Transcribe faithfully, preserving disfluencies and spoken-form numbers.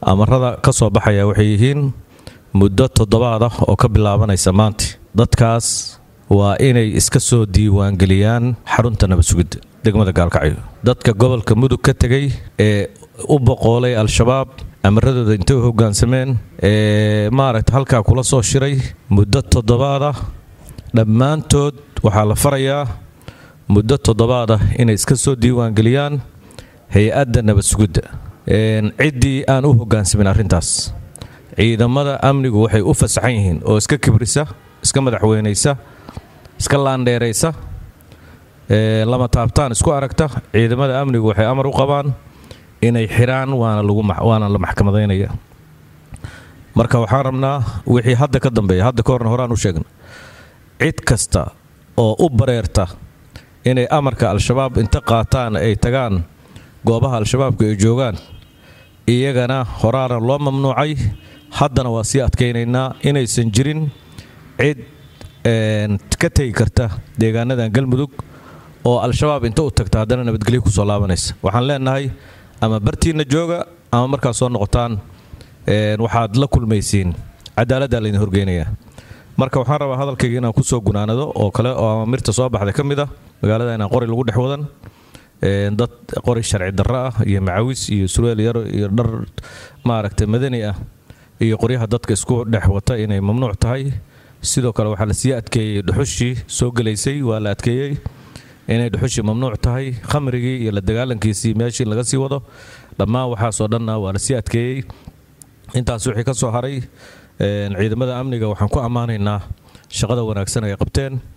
amarada ka soo baxaya waxay yihiin muddo toddobaad ah oo ka bilaabanaysa maanta dadkaas waa inay iska soo diiwaan geliyaan xarunta nabad sugidda degmada Gaalkacyo dadka gobolka Mudug ka tagay ee u boqolay al-shabaab amaradooda intay hoggaansameen ee maaragta halka kula soo shiray muddo toddobaad ah dhammaantood waxaa la farayaa muddo toddobaad ah inay iska soo diiwaan geliyaan hay'adda nabad sugidda een cidii aan u hoggaansamin arrintaas ciidamada amnigu waxay u fasaxan yihiin oo iska kibrisa iska madaxweynaysa iska laandheeraysa ee lama taabtaan isku aragta ciidamada amnigu waxay amar u qabaan inay xiraan waana lagu waana la maxkamadeynaya marka waxaan rabnaa wixii hadda ka dambeeya hadda koorna horaan u sheegnay cid kasta oo u bareerta inay amarka al-shabaab inta qaataan ay tagaan goobaha al-shabaabku ay joogaan iyagana horaana loo mamnuucay haddana waa sii adkaynaynaa inaysan jirin cid een ka tagi karta deegaanadan Galmudug oo al-shabaab inta u tagta haddana nabadgelyo ku soo laabanaysa waxaan leenahay ama bartiina jooga ama markaa soo noqotaan een waxaad la kulmaysiin cadaaladda la idin horgeynaya marka waxaan rabaa hadalkayga inaan ku soo gunaanado oo kale oo amirta soo baxday kamid ah magaalada inaan qori lagu dhex wadan een dad qori sharci darro ah iyo macawis iyo surweel yar iyo dhar maaragtay madani ah iyo qoryaha dadka isku dhex wata inay mamnuuc tahay sidoo kale waxa la sii adkeeyay dhuxushii soo galeysay waa la adkeeyay inay dhuxushi mamnuuc tahay khamrigii iyo la dagaalankiisii meeshii laga sii wado dhammaan waxa soo dhanna waa la sii adkeeyay intaas wixii ka soo haray ciidamada amniga waxaan ku amaanaynaa shaqada wanaagsan ay qabteen